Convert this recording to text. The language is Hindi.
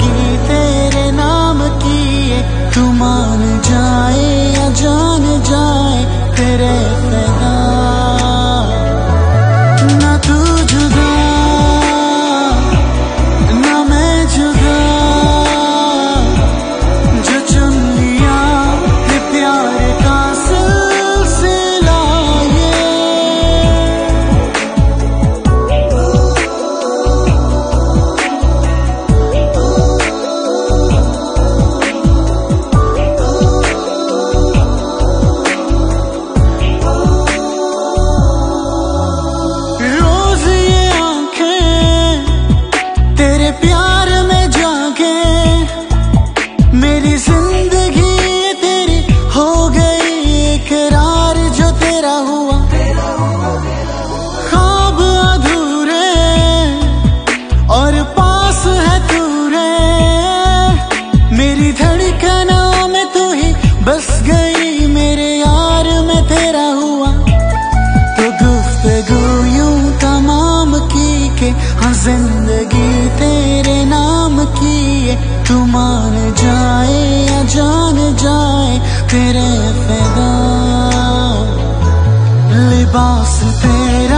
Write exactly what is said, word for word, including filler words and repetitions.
जिंदगी तेरे नाम की है, तू मान जाए या जान जाए तेरे फैदा। ना तू जुदा ना मैं जुदा, जो चुन लिया ये प्यार का सिलसिला ये। रोज ये आंखें तेरे प्यार में जागे, मेरी जिंदगी तेरी हो गई इकरार जो तेरा हुआ। ख्वाब अधूरे और पास है तू रे, मेरी धड़कनों में तू ही बस गई, मेरे यार में तेरा हुआ। तो गुफ्तगू यूं तमाम की के हाँ जिंदगी तेरे नाम की है, तू मान जाए या जान जाए तेरे फैदा। लिबास तेरा